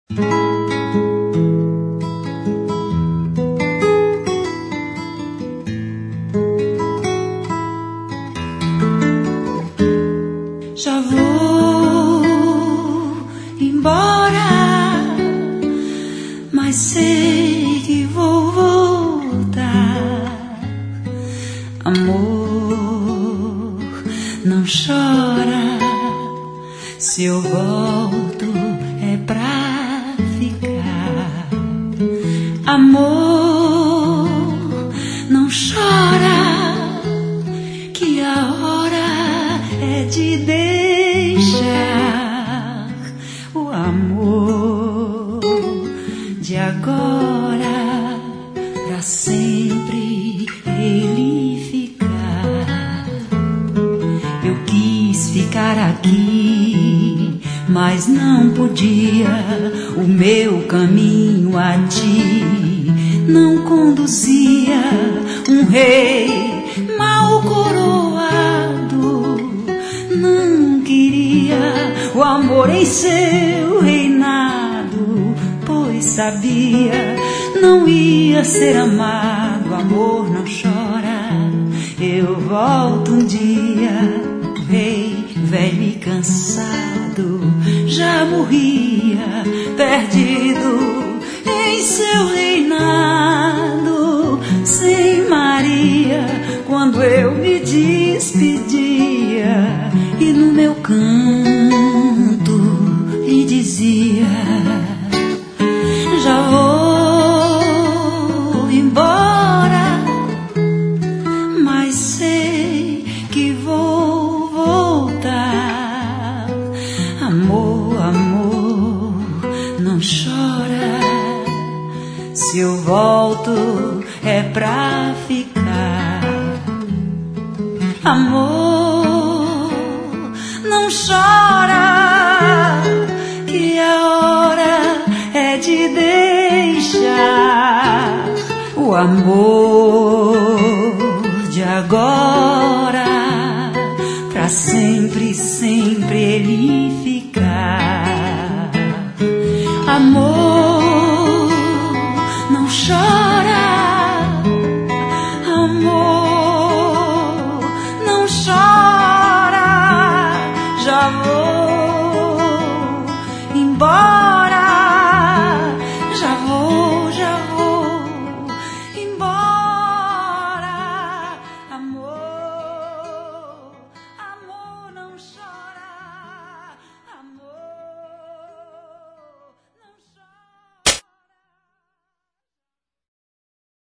Já vou embora, mas sei que vou voltar. Amor, não chora, se eu volto é pra ficar. Amor, não chora, que a hora é de deixar o amor de agora pra sempre ele ficar. Eu quis ficar aqui, mas não podia. O meu caminho a ti não conduzia. Um rei mal coroado não queria o amor em seu reinado, pois sabia não ia ser amado. Amor, não chora, eu volto um dia. O rei velho e cansado já morria, perdido em seu reinado, sem Maria, quando eu me despedia e no meu canto lhe dizia: já vou embora, mas sei que vou voltar. Amor, amor, não chora, se eu volto é pra ficar. Amor, não chora, que a hora é de deixar o amor de agora pra sempre, sempre ele ficar. Amor, não chora, amor, não chora, já vou embora.